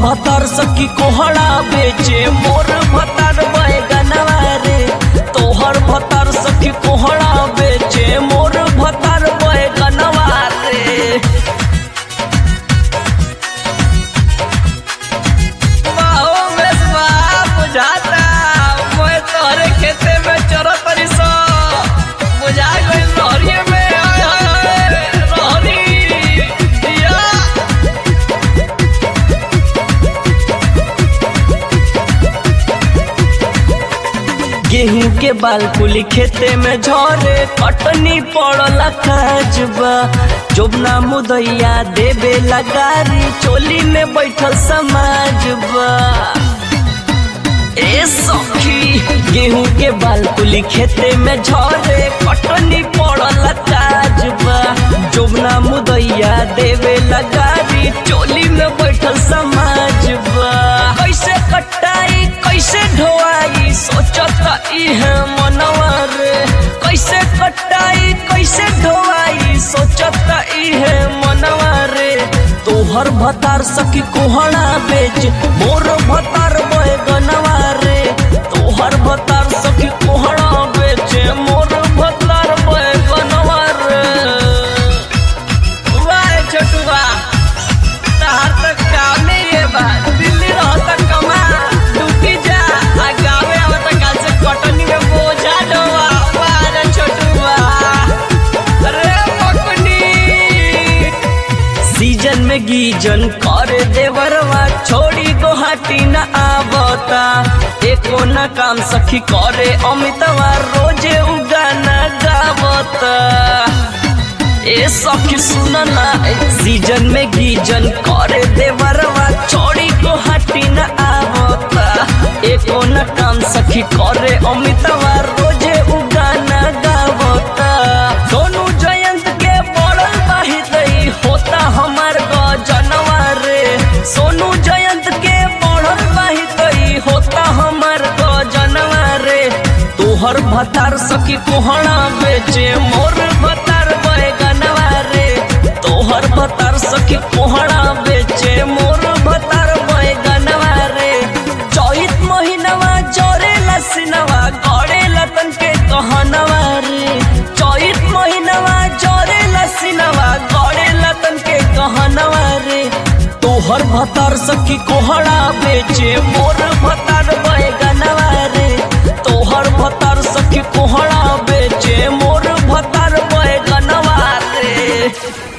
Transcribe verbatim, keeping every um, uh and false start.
भतार सखी कोहड़ा बेचे मोर भतार बैगनवा रे। तोहर भतार सखी कोहड़ा बेचे मोर भतार बैगनवा रे। बाहो मेसवा बुझाता मैं तोहरे खेते में चरत तनी सो बुझा गइल लहरिये में। गेहूं के बाल कुली खेते में झरे कटनी पड़ला काजबा। जोबना मुदैया देवे लगारी चोली में बैठल समाजबा। ए सखी गेहूं के बाल कुली खेते में झरे कटनी पड़ला काजबा। जोबना मुदैया देवे लगारी चोली में बैठल समाजबा। कैसे कटाई कैसे ढोआई सोचता इहे मनवा रे। कैसे कटाई कैसे ढोआई सोचता इहे मनवा रे। तोहर भतार सखी कोहड़ा बेच मोर भतार बैगनवा रे। तोहर भतार सखी कोहड़ा बेचे मोर भतार बैगनवा रे। वाह छोटुआ तहार तक काम नहीं है बा दिल्ली रहता कमा डूटी जा आ गावे आवत काल से कटनी में बोझा ढोवा। वाह छोटुआ रे पकनी सीजन में गीजन करे देवरवा छोड़ी गुवाहाटी न आवता। एको न काम सखी करे अमितवा रोजे उगाना गावता। ए सखी सुनना सीजन में गीजन करे देवरवा छोड़ी गुवाहाटी न आवता। एको न काम सखी करे अमितवा रोजे उगाना गावता। सोनू जयंत के बड़ल बाहिदई होता हमार गजनवा रे। सोनू जयंत के बड़ल बाहिदई होता हमार गजनवा रे। तोहर भतार सखी कोहड़ा बेचे मोर भतार बैगनवा रे। तोहर भतार सखी कोहड़ा बेचे मोर भतार बैगनवा रे। चैत महीनवा जरेला सिनवा गड़ेला तन के कहनवा रे। चैत महीनवा जरेला सिनवा गड़ेला तन के कहनवा रे। तोहर भतार सखी कोहड़ा बेचे मोर भतार बैगनवा रे। तोहर भतार सखी कोहड़ा बेचे मोर भतार बैगनवा रे।